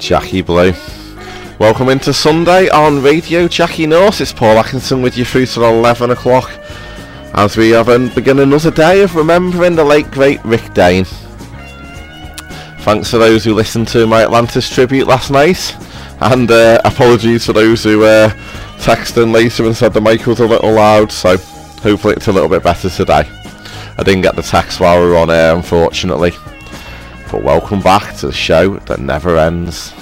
Jackie Blue. Welcome into Sunday on Radio Jackie North. It's Paul Atkinson with you through till 11 o'clock as we have begun another day of remembering the late great Rick Dane. Thanks to those who listened to my Atlantis tribute last night, and apologies for those who texted in later and said the mic was a little loud, so hopefully it's a little bit better today. I didn't get the text while we were on air, unfortunately. But welcome back to the show that never ends.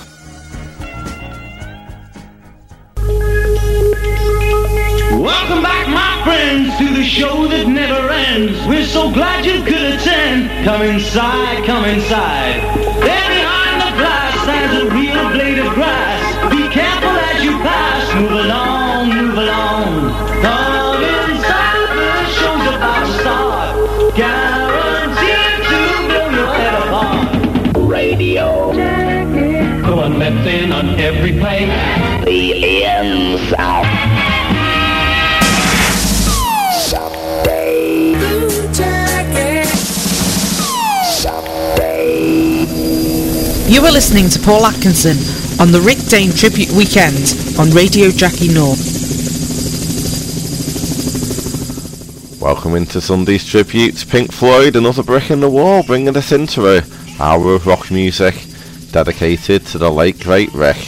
Welcome back, my friends, to the show that never ends. We're so glad you could attend. Come inside, come inside. There behind the glass stands a real blade of grass. Be careful as you pass. Move along, move along. Come inside, the show's about to start. Guaranteed to blow your head apart. Radio Jackie. The one that's in on every play. The ends out. You are listening to Paul Atkinson on the Rick Dane Tribute Weekend on Radio Jackie North. Welcome into Sunday's tribute. Pink Floyd, Another Brick in the Wall, bringing us into an hour of rock music dedicated to the late great Rick.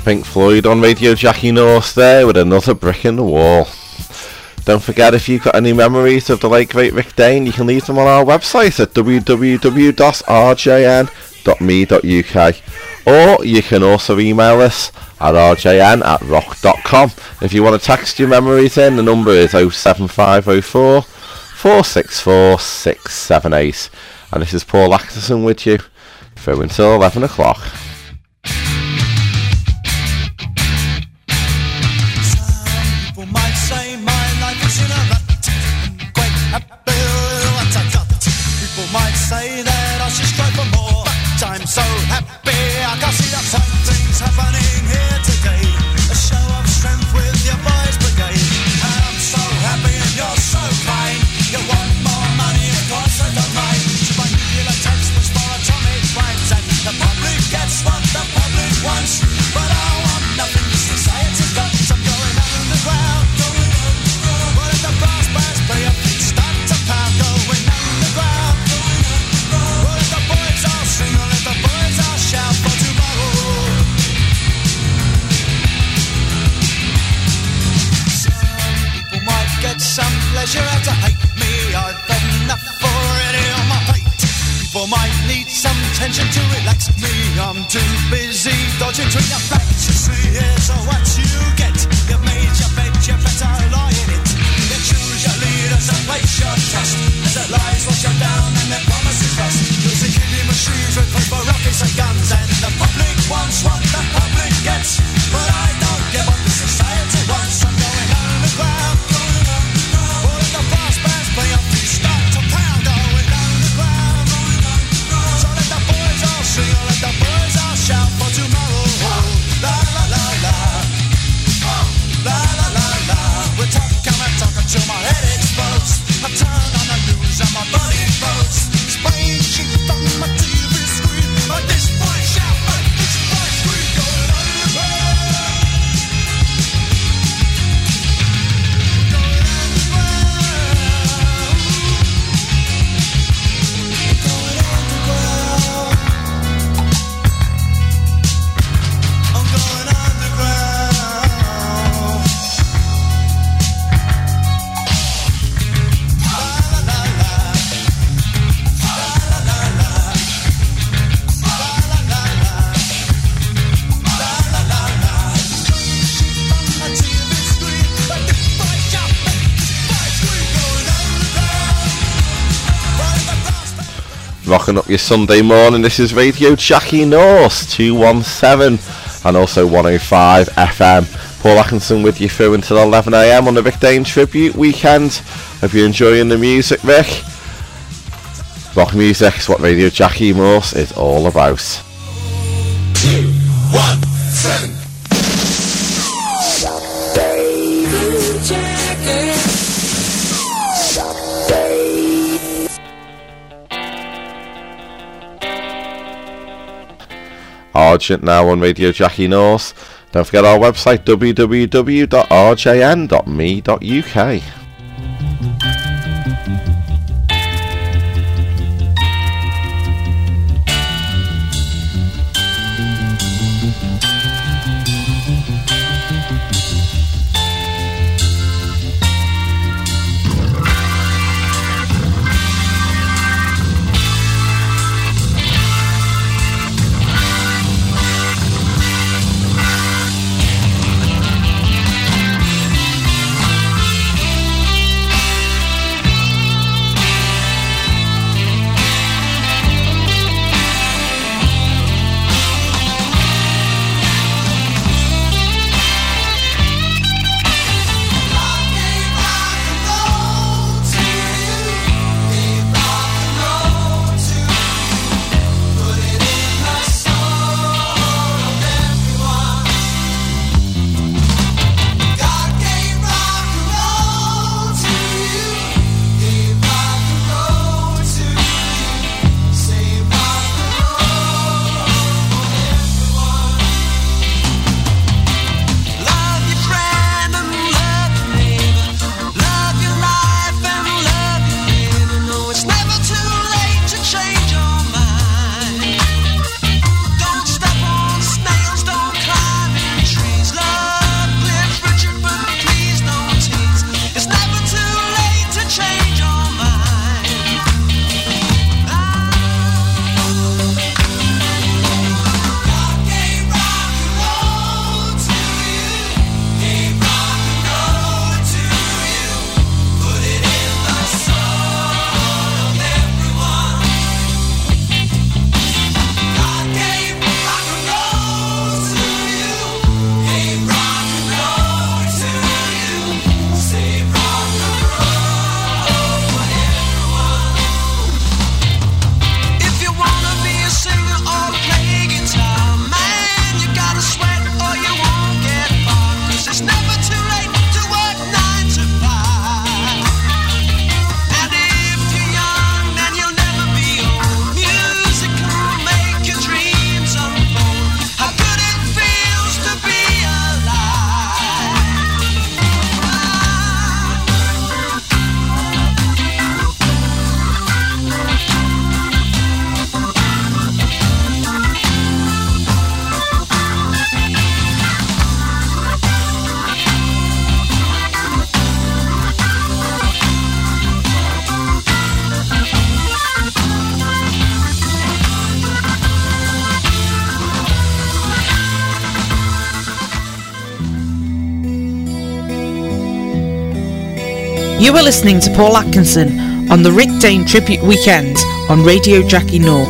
Pink Floyd on Radio Jackie Norse there with Another Brick in the Wall. Don't forget, if you've got any memories of the late great Rick Dane, you can leave them on our website at www.rjn.me.uk, or you can also email us at rjn@rock.com. If you want to text your memories in, the number is 07504 464 678. And this is Paul Atkinson with you through until 11 o'clock. Say that I should strive for more, but I'm so happy I can see that something's happening here today. A show of strength with your boys brigade. I'm so happy and you're so kind. You want more money, of course I don't mind. My nuclear textbooks for atomic crimes, and the public gets what the public wants. But I want nothing society got. I'm going underground, but if the brass bands play up, start to pound, going underground. Sing or let the boys all shout for tomorrow. Some people might get some pleasure out to hate me. I've had enough already on my plate. People might need some tension to relax me. I'm too busy dodging between the facts. You see, here's what you get. You've made your bed, you better lie in it. You choose your leaders and place your trust, as the lies wash you down and their promises rust. You'll see killing machines with paper, rockets and guns, and the public wants what the public gets. But I don't get what the society wants. I'm going underground. All of the brass bands play up, start to pound, going underground. So let the boys all sing, or let the boys all shout for tomorrow. La la la la, la la la la. We're talking till my head explodes. I turn on the news and my body floats. Spraying sheep on my TV screen. But this boy shout, but this boy scream, going underground. Going underground. Going underground. I'm going underground. Rocking up your Sunday morning, this is Radio Jackie Norse 217 and also 105 FM. Paul Atkinson with you through until 11 AM on the Rick Dane Tribute Weekend. Hope you're enjoying the music, Rick. Rock music is what Radio Jackie Norse is all about. 217. Argent now on Radio Jackie Norse. Don't forget our website www.rjn.me.uk. You were listening to Paul Atkinson on the Rick Dane Tribute Weekend on Radio Jackie North.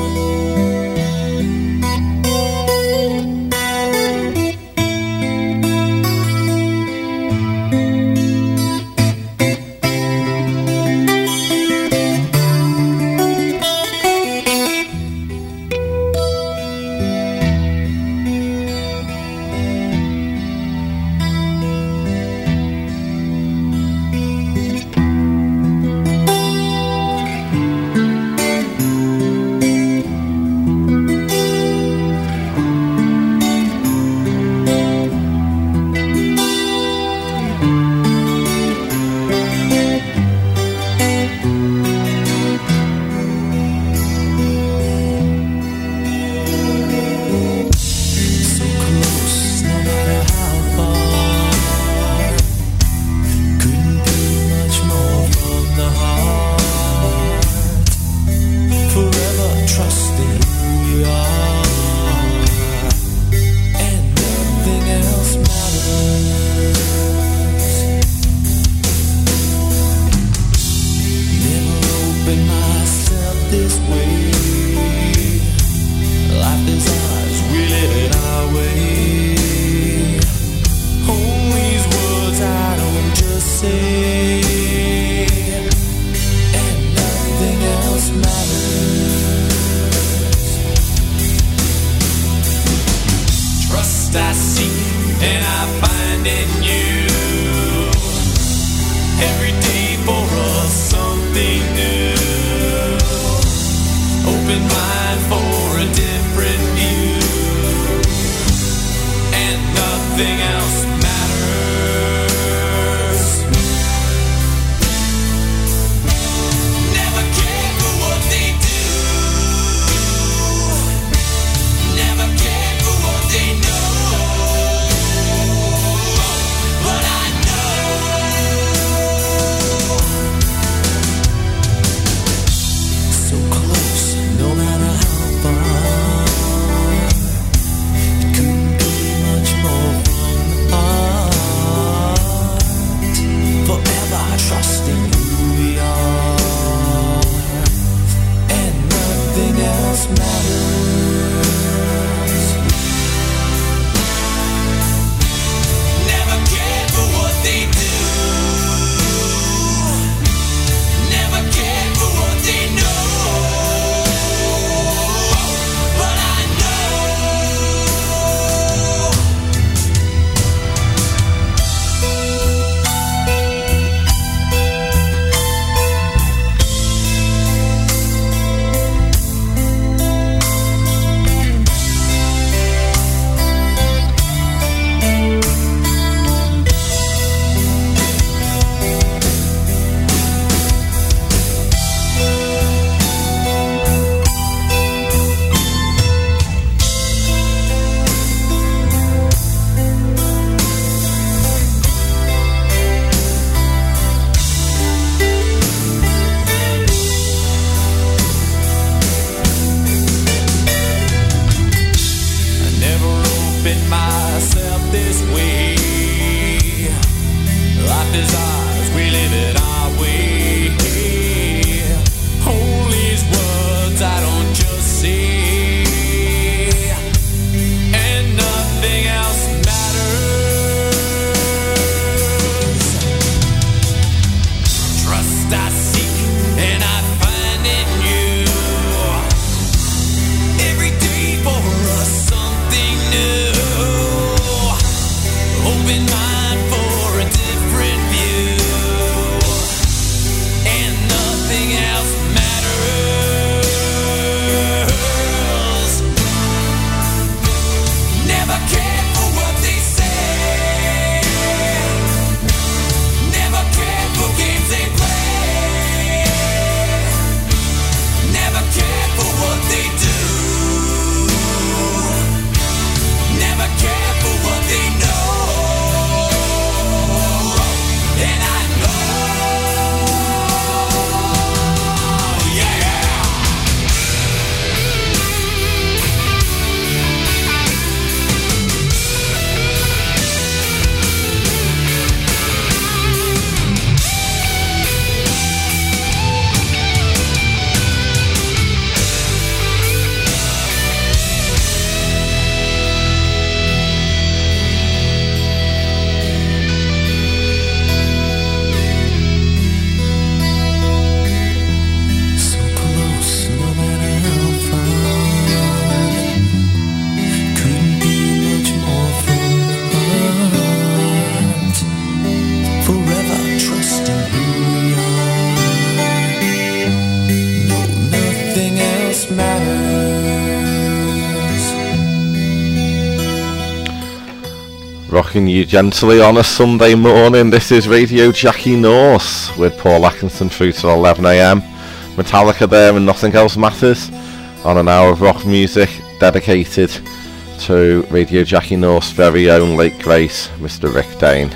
Rocking you gently on a Sunday morning. This is Radio Jackie Norse with Paul Atkinson through to 11 AM. Metallica there and Nothing Else Matters on an hour of rock music dedicated to Radio Jackie Norse's very own late great Mr. Rick Dane.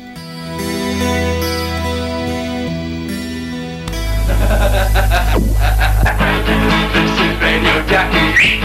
Radio Jackie.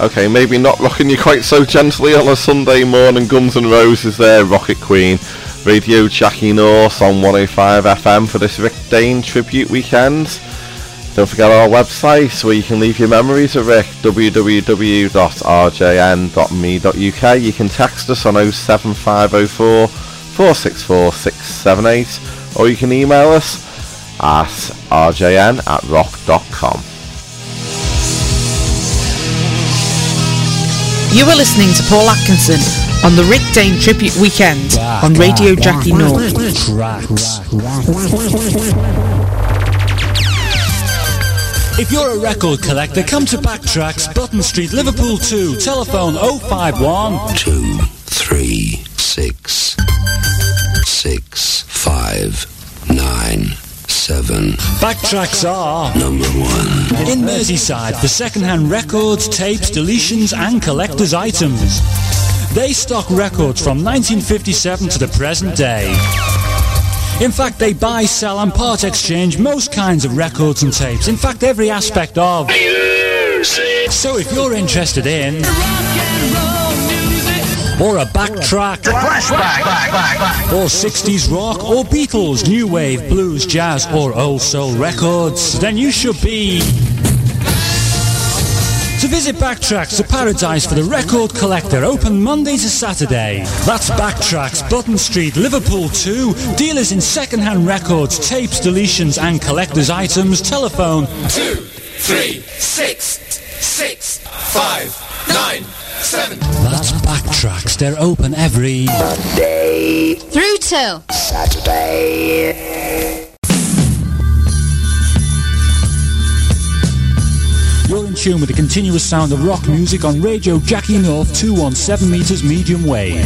Okay, maybe not rocking you quite so gently on a Sunday morning. Guns N' Roses there, Rocket Queen. Radio Jackie North on 105 FM for this Rick Dane tribute weekend. Don't forget our website where you can leave your memories of Rick, www.rjn.me.uk. You can text us on 07504 464 678, or you can email us at rjn@rock.com. You are listening to Paul Atkinson on the Rick Dane Tribute Weekend on Radio Jackie North. If you're a record collector, come to Backtracks, Button Street, Liverpool 2. Telephone 051 236 6597. Backtracks are number 1 in Merseyside for second-hand records, tapes, deletions and collector's items. They stock records from 1957 to the present day. In fact, they buy, sell and part exchange most kinds of records and tapes. In fact, every aspect of music. So if you're interested in or a backtrack, or 60s rock, or Beatles, new wave, blues, jazz, or old soul records, then you should be to visit Backtracks, a paradise for the record collector, open Monday to Saturday. That's Backtracks, Button Street, Liverpool 2. Dealers in second-hand records, tapes, deletions and collector's items. Telephone 236 6597. That's Backtracks. They're open every Monday through to Saturday. You're in tune with the continuous sound of rock music on Radio Jackie North, 217 metres medium wave.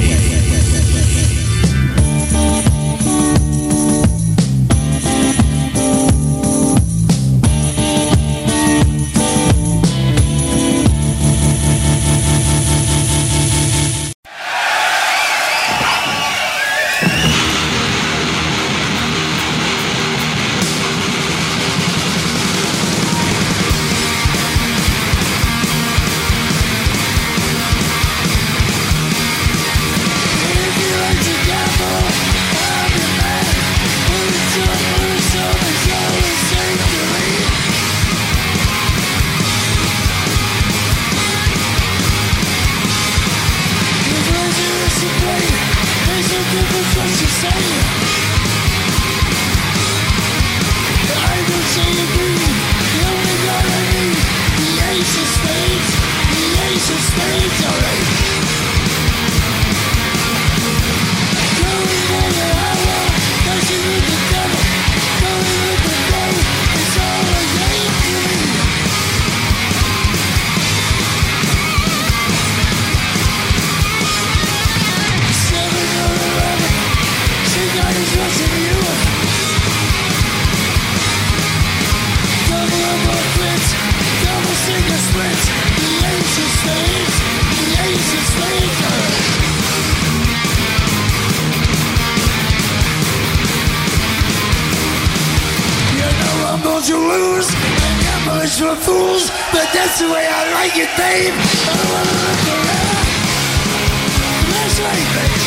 You lose, and gamblers for fools, but that's the way I like it, babe. I don't wanna look around. That's right, babe.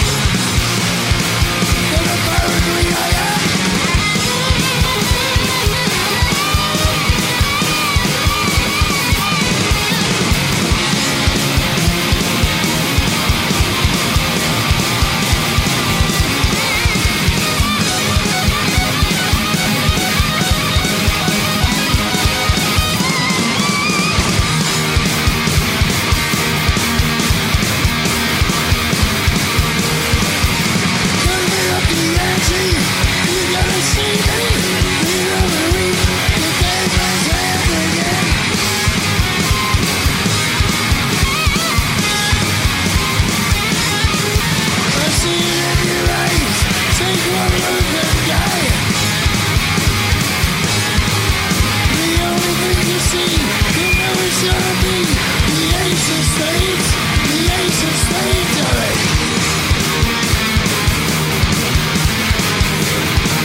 And apparently I am.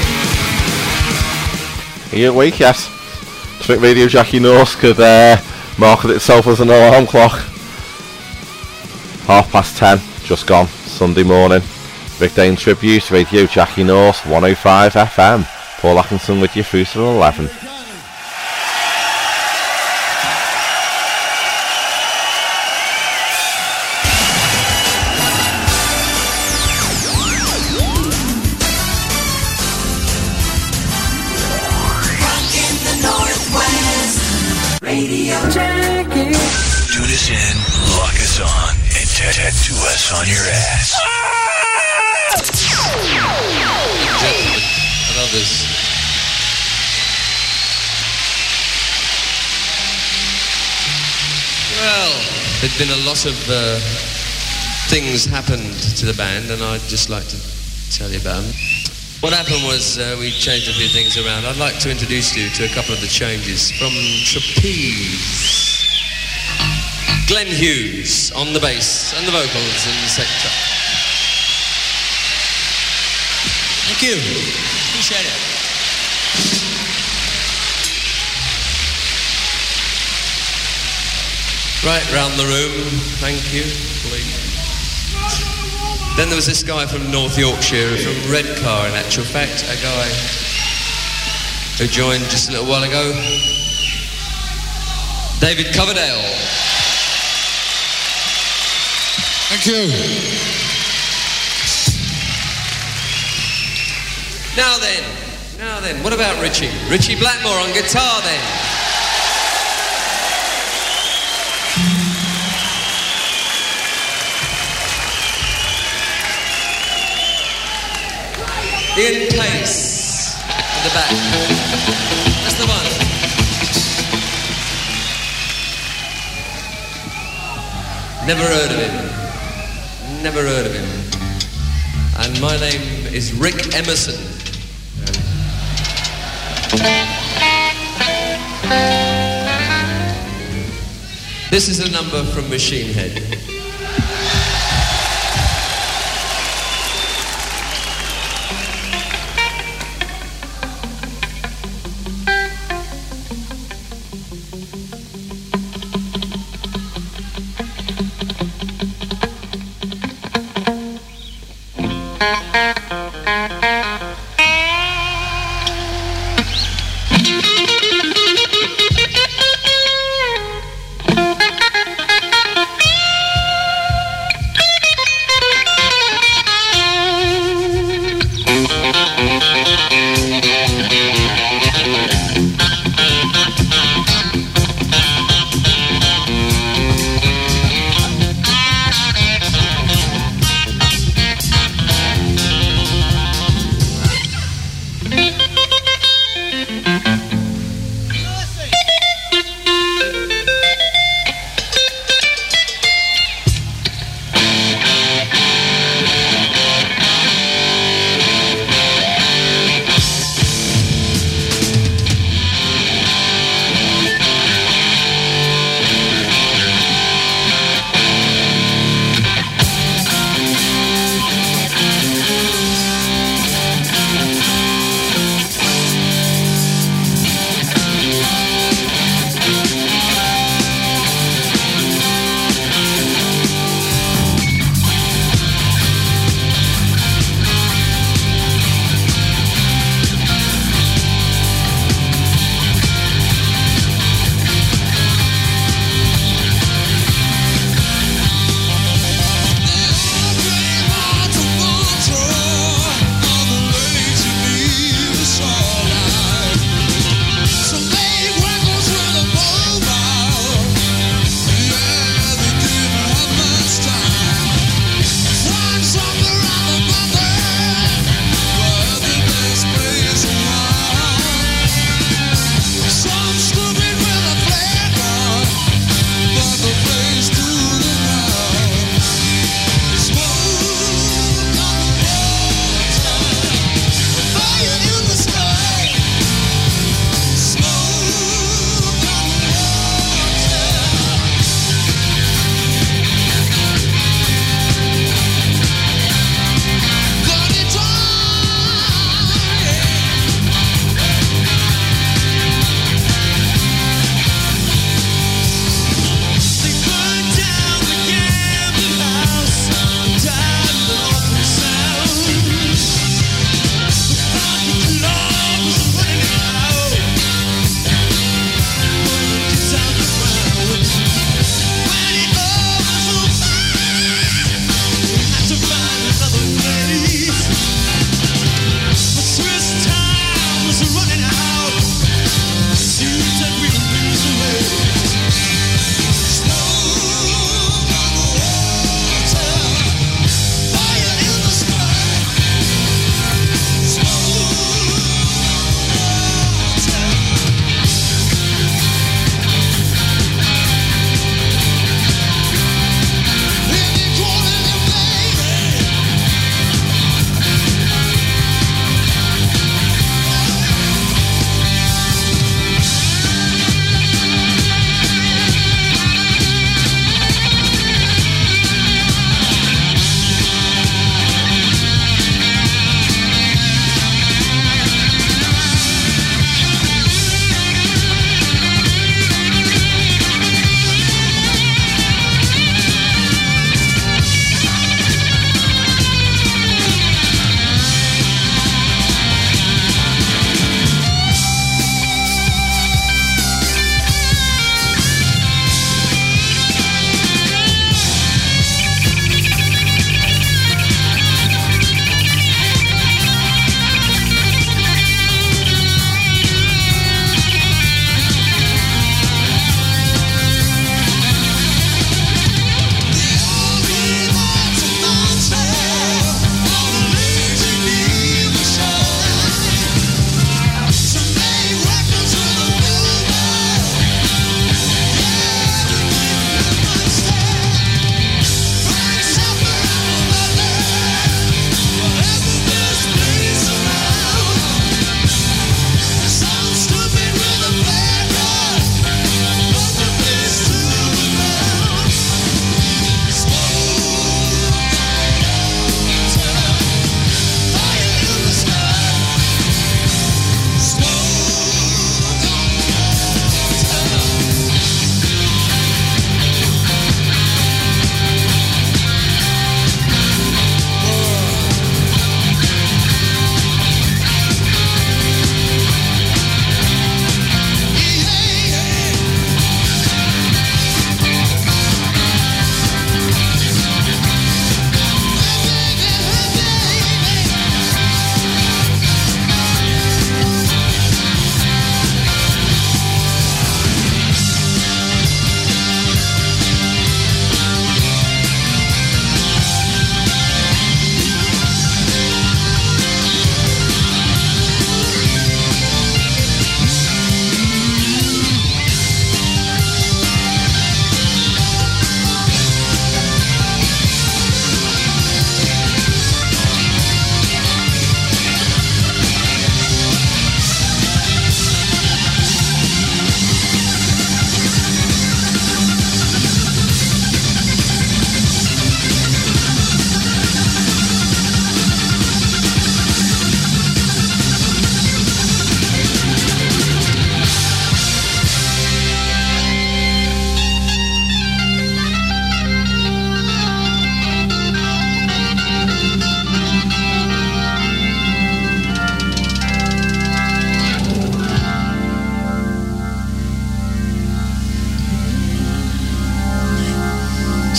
Are you awake? Yes. Do you think Radio Jackie North could market itself as an alarm clock. 10:30, just gone, Sunday morning. Rick Dane Tribute, Radio Jackie North, 105 FM. Paul Atkinson with you through to 11. Tune us in, lock us on, and tattoo us on your ass. Gentlemen and others. Well, there'd been a lot of things happened to the band, and I'd just like to tell you about them. What happened was we changed a few things around. I'd like to introduce you to a couple of the changes. From Trapeze, Glenn Hughes on the bass and the vocals in the sector. Thank you. Appreciate it. Right round the room, thank you, please. Then there was this guy from North Yorkshire, from Redcar in actual fact, a guy who joined just a little while ago, David Coverdale. Thank you. Now then, what about Richie? Richie Blackmore on guitar then. Ian Pace at the back. That's the one. Never heard of him. Never heard of him. And my name is Rick Emerson. This is a number from Machine Head.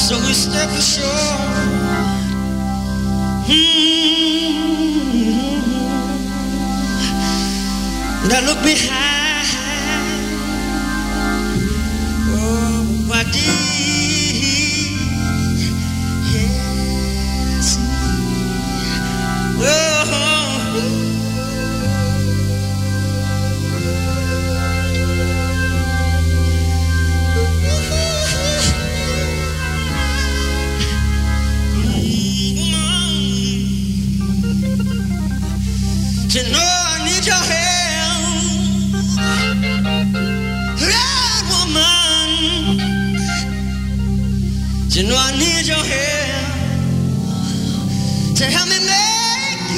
So we stepped ashore. And I look behind. Oh, I did. Yes. Oh. You know I need your help, that woman. You know I need your help to help me make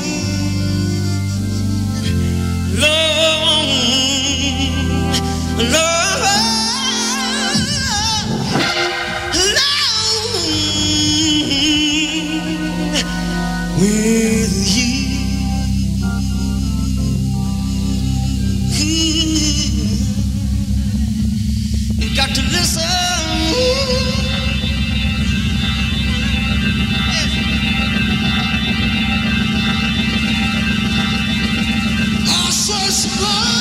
it long, with you. Got to listen. I saw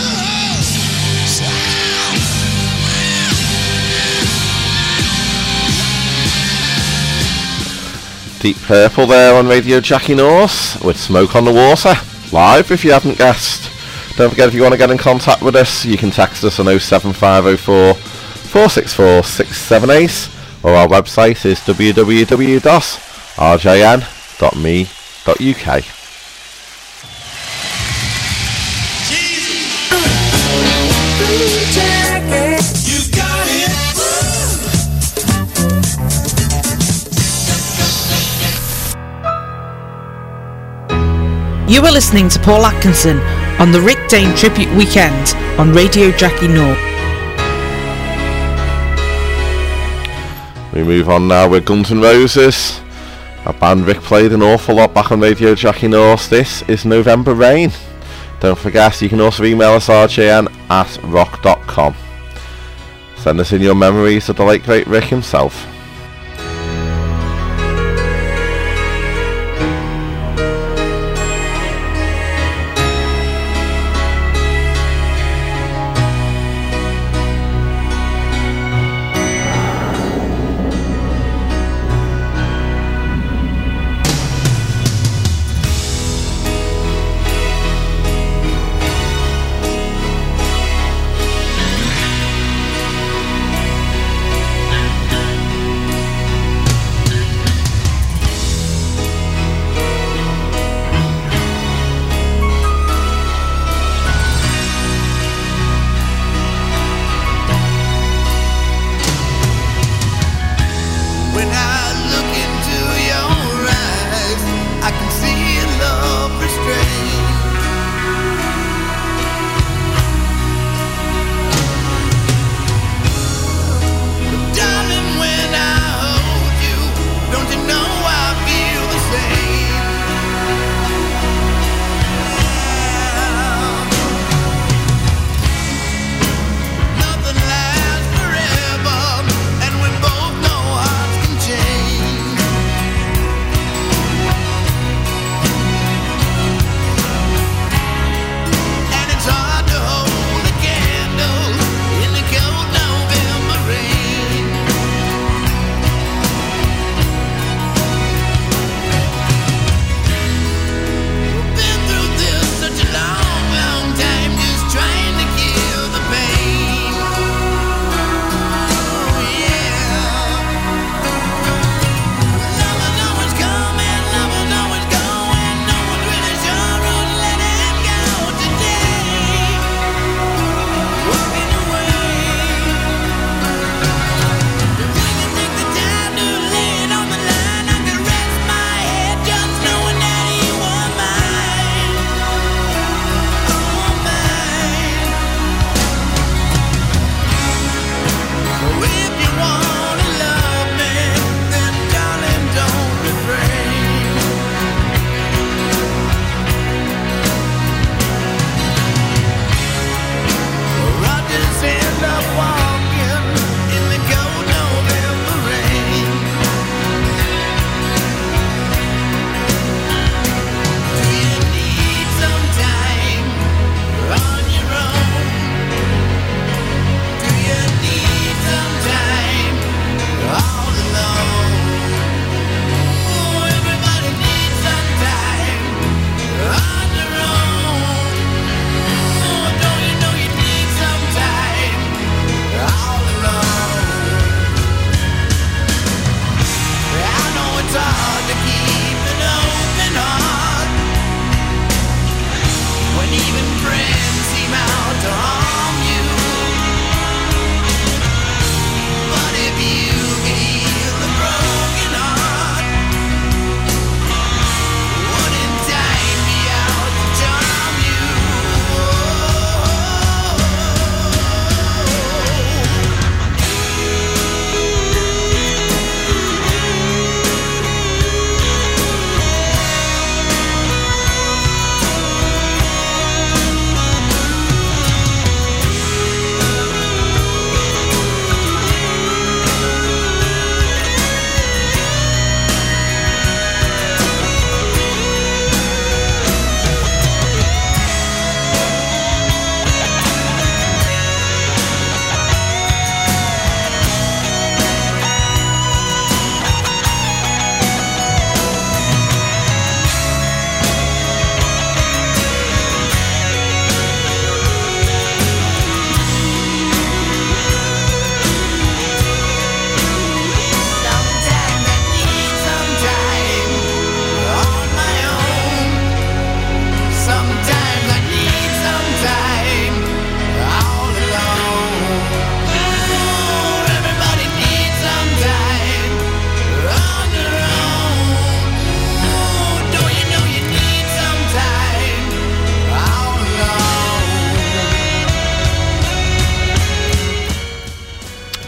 Deep Purple there on Radio Jackie North with Smoke on the Water, live if you haven't guessed. Don't forget, if you want to get in contact with us, you can text us on 07504 464 678, or our website is www.rjn.me.uk. You are listening to Paul Atkinson on the Rick Dane Tribute Weekend on Radio Jackie North. We move on now with Guns N' Roses, a band Rick played an awful lot back on Radio Jackie North. This is November Rain. Don't forget, you can also email us rjn@rock.com. Send us in your memories of the late great Rick himself.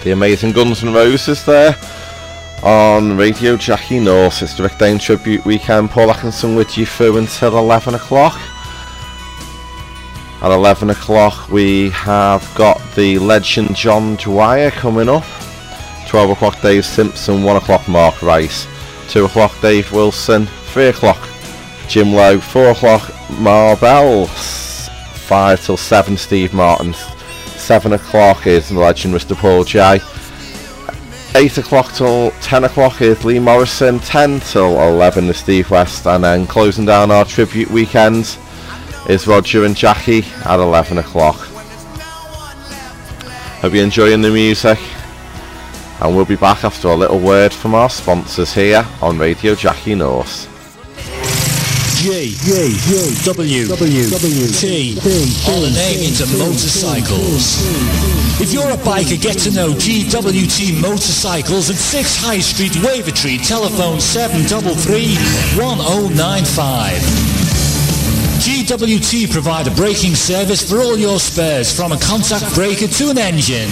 the amazing Guns N' Roses there on Radio Jackie North. It's the Rick Dane Tribute Weekend. Paul Atkinson with you through until 11 o'clock. At 11 o'clock we have got the legend John Dwyer coming up. 12 o'clock Dave Simpson, 1 o'clock Mark Rice, 2 o'clock Dave Wilson, 3 o'clock Jim Lowe, 4 o'clock Marbell, 5 till 7 Steve Martin, 7 o'clock is the legend Mr Paul J, 8 o'clock till 10 o'clock is Lee Morrison, 10 till 11 is Steve West, and then closing down our tribute weekend is Roger and Jackie at 11 o'clock. Hope you're enjoying the music, and we'll be back after a little word from our sponsors here on Radio Jackie North. GWT, all the name into motorcycles. If you're a biker, get to know GWT Motorcycles at 6 High Street, Wavertree, telephone 733-1095. GWT provide a braking service for all your spares, from a contact breaker to an engine.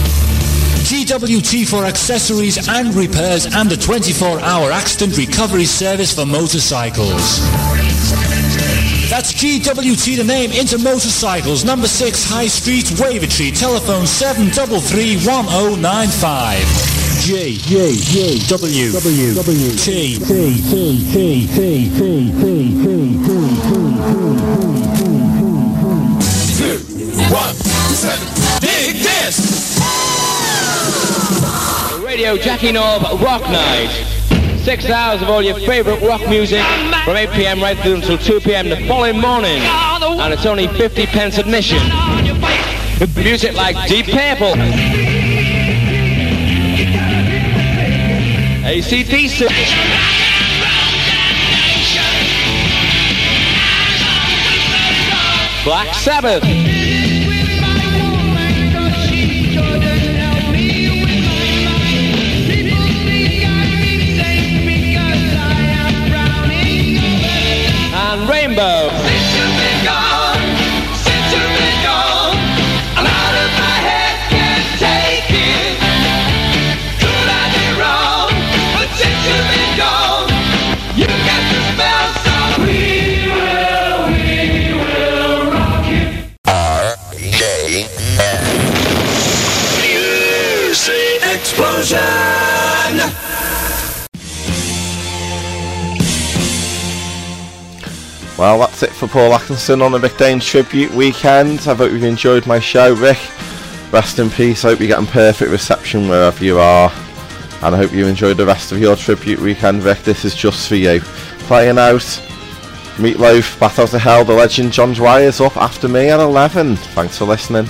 GWT for accessories and repairs, and a 24-hour accident recovery service for motorcycles. That's GWT, the name into motorcycles, number 6 High Street, Wavertree, telephone 733-1095. Dig this! Radio Jackie North Rock Night. 6 hours of all your favourite rock music from 8 p.m. right through until 2 p.m. the following morning. And it's only 50 pence admission. Music like Deep Purple, AC/DC, Black Sabbath, and Rainbow. Explosion! Well, that's it for Paul Atkinson on the Rick Dane Tribute Weekend. I hope you've enjoyed my show, Rick. Rest in peace. I hope you're getting perfect reception wherever you are, and I hope you enjoyed the rest of your tribute weekend, Rick. This is just for you. Playing out Meatloaf, Bath Out of Hell, the legend John Dwyer's up after me at 11. Thanks for listening.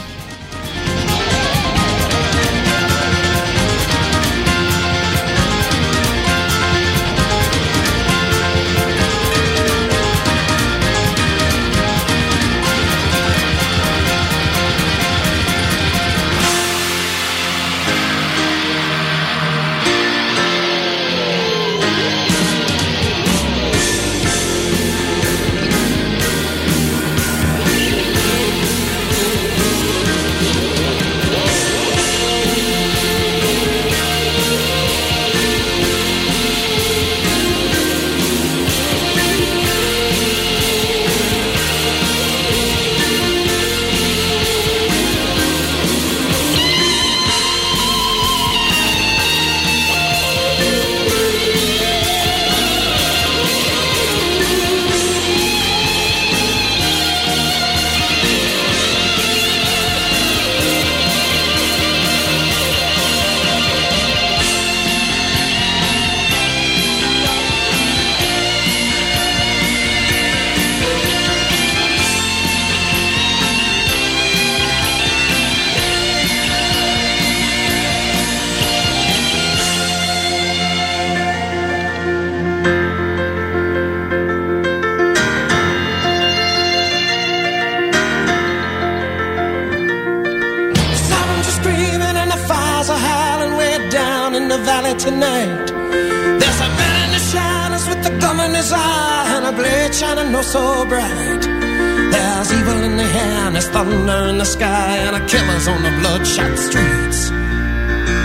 Tonight, there's a man in the shadows with the gum in his eye and a blade shining oh so bright. There's evil in the air and there's thunder in the sky and a killer's on the bloodshot streets.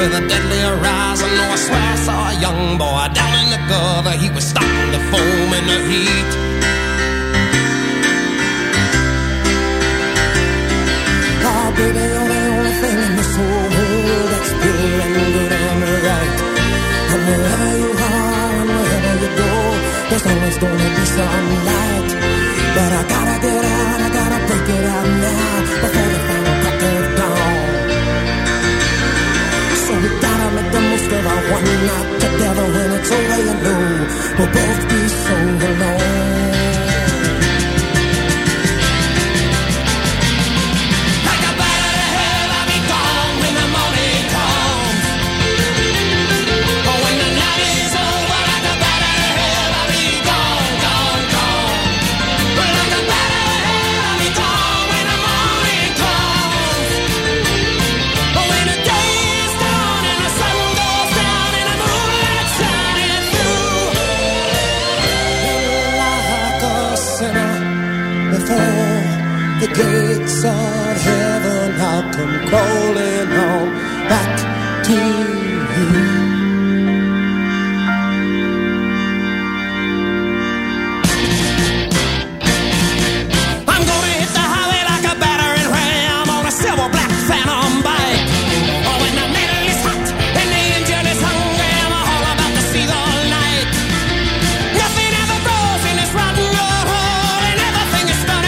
with a deadly horizon. Oh, I swear I saw a young boy down in the gutter. He was starting to foam in the heat. Oh, baby, you're the only thing in this whole world that's pure and good and right. And wherever you are and wherever you go, there's always gonna be some light. But I gotta get out, I gotta break it out now before the final crack of dawn. So we gotta make the most of our one night together. When it's over, you know we'll both be so alone. The gates of heaven, I'll come crawling on back to you. I'm gonna hit the highway like a battering ram on a silver black phantom bike. Oh, when the metal is hot and the engine is hungry, I'm all about to see the light. Nothing ever grows in this rotten old hole, and everything is stunning.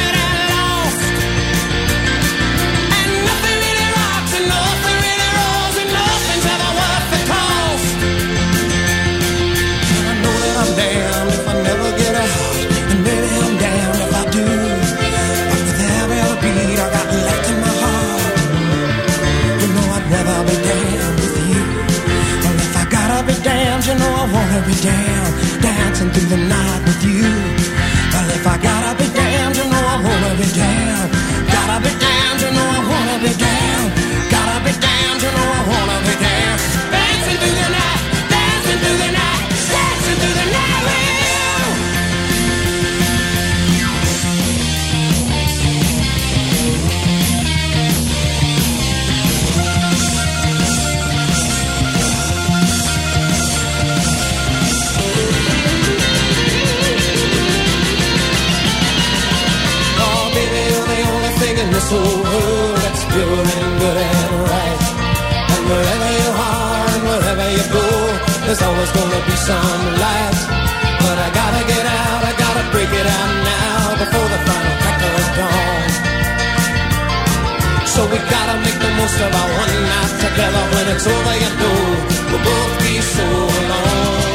Damn if I never get out, and maybe I'm damned if I do. But with every other beat I got left in my heart, you know I'd rather be damned with you. Well, if I gotta be damned, you know I wanna be damned, dancing through the night with you. Well, if I gotta be damned, you know I wanna be damned. Gotta be damned, you know I wanna be damned. Gotta be damned, you know I wanna be damned. Dancing through the night, dancing through the night, dancing through the night. In this whole world that's pure and good and right. And wherever you are and wherever you go, there's always gonna be some light. But I gotta get out, I gotta break it out now before the final crack of dawn. So we gotta make the most of our one night together. When it's over, you know we'll both be so alone.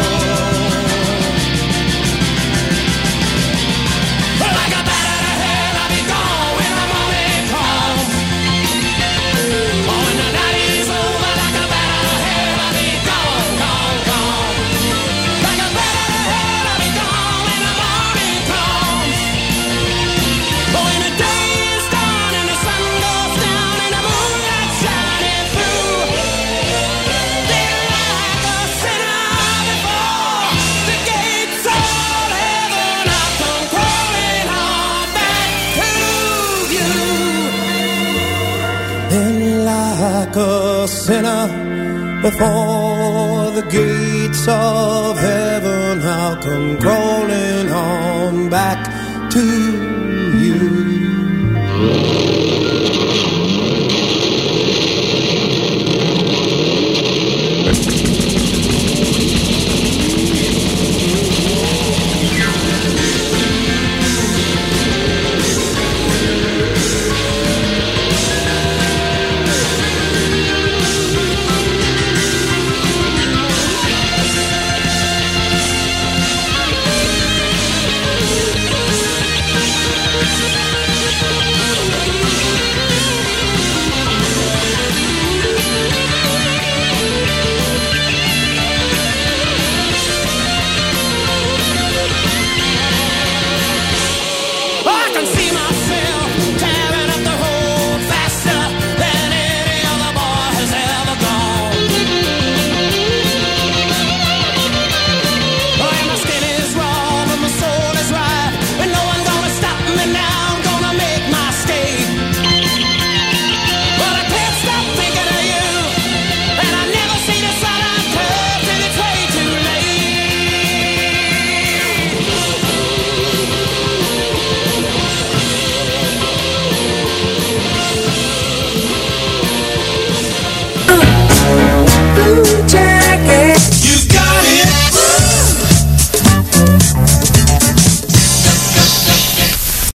Like a bat out of hell, I'll be gone when the morning comes. Oh, when the night is over, like a bat out of hell, I'll be gone, gone, gone. Like a bat out of hell, I'll be gone when the morning comes. Oh, when the day is done and the sun goes down and the moonlight shining through, they're like a sinner before the gates of heaven. I'll come crawling on back to you. Then like a sinner before the gates of heaven, I'll come crawling on back to you.